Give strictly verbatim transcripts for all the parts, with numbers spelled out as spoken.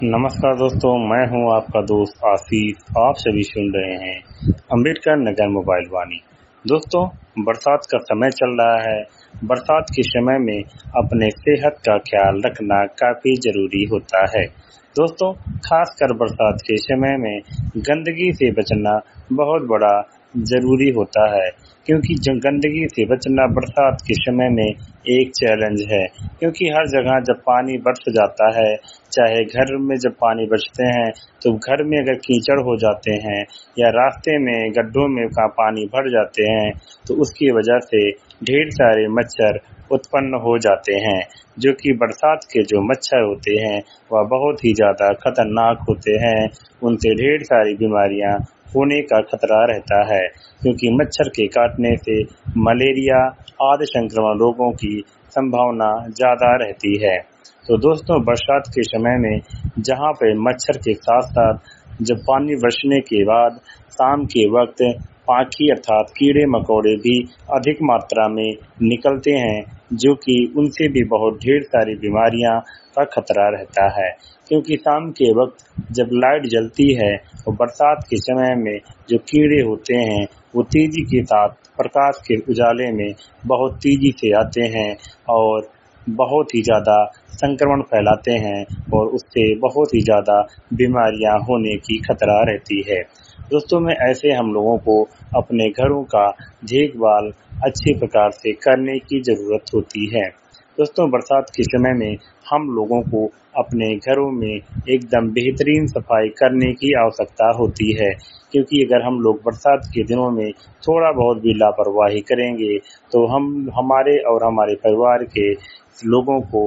नमस्कार दोस्तों, मैं हूं आपका दोस्त आशीष। आप सभी सुन रहे हैं अंबेडकर नगर मोबाइल वाणी। दोस्तों, बरसात का समय चल रहा है। बरसात के समय में अपने सेहत का ख्याल रखना काफी जरूरी होता है। दोस्तों, खासकर बरसात के समय में गंदगी से बचना बहुत बड़ा जरूरी होता है, क्योंकि गंदगी से बचना बरसात के समय में एक चैलेंज है। क्योंकि हर जगह जब पानी बरस जाता है, चाहे घर में जब पानी बरसते हैं तो घर में अगर कीचड़ हो जाते हैं या रास्ते में गड्ढों में का पानी भर जाते हैं तो उसकी वजह से ढेर सारे मच्छर उत्पन्न हो जाते हैं, जो कि बरसात के जो मच्छर होते हैं वह बहुत ही ज्यादा खतरनाक होते हैं। उनसे ढेर सारी बीमारियां होने का खतरा रहता है, क्योंकि मच्छर के काटने से मलेरिया आदि संक्रमण रोगों की संभावना ज्यादा रहती है। तो दोस्तों, बरसात के समय में जहां पे मच्छर के साथ साथ जब पानी बरसने के बाद शाम के वक्त पाखी अर्थात कीड़े मकोड़े भी अधिक मात्रा में निकलते हैं, जो कि उनसे भी बहुत ढेर सारी बीमारियां का खतरा रहता है। क्योंकि शाम के वक्त जब लाइट जलती है और बरसात के समय में जो कीड़े होते हैं वो तेजी के साथ प्रकाश के उजाले में बहुत तेजी से आते हैं और बहुत ही ज्यादा संक्रमण फैलाते हैं और उससे बहुत ही ज्यादा बीमारियां होने की खतरा रहती है। दोस्तों, में ऐसे हम लोगों को अपने घरों का देखभाल अच्छे प्रकार से करने की जरूरत होती है। दोस्तों, बरसात के समय में हम लोगों को अपने घरों में एकदम बेहतरीन सफाई करने की आवश्यकता होती है, क्योंकि अगर हम लोग बरसात के दिनों में थोड़ा बहुत भी लापरवाही करेंगे तो हम हमारे और हमारे परिवार के लोगों को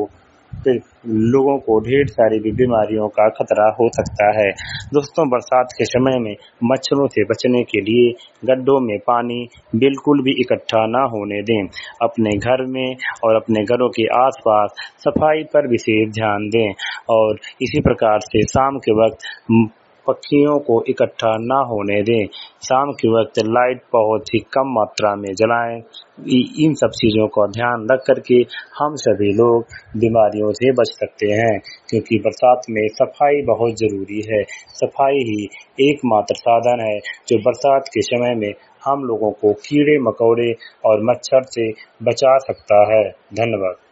लोगों को ढेर सारी बीमारियों का खतरा हो सकता है। दोस्तों, बरसात के समय में मच्छरों से बचने के लिए गड्ढों में पानी बिल्कुल भी इकट्ठा ना होने दें। अपने घर में और अपने घरों के आसपास सफाई पर विशेष ध्यान दें और इसी प्रकार से शाम के वक्त पक्षियों को इकट्ठा ना होने दें। शाम के वक्त लाइट बहुत ही कम मात्रा में जलाएं। इन सब चीजों का ध्यान रख करके हम सभी लोग बीमारियों से बच सकते हैं, क्योंकि बरसात में सफाई बहुत जरूरी है। सफाई ही एकमात्र साधन है जो बरसात के समय में हम लोगों को कीड़े मकोड़े और मच्छर से बचा सकता है। धन्यवाद।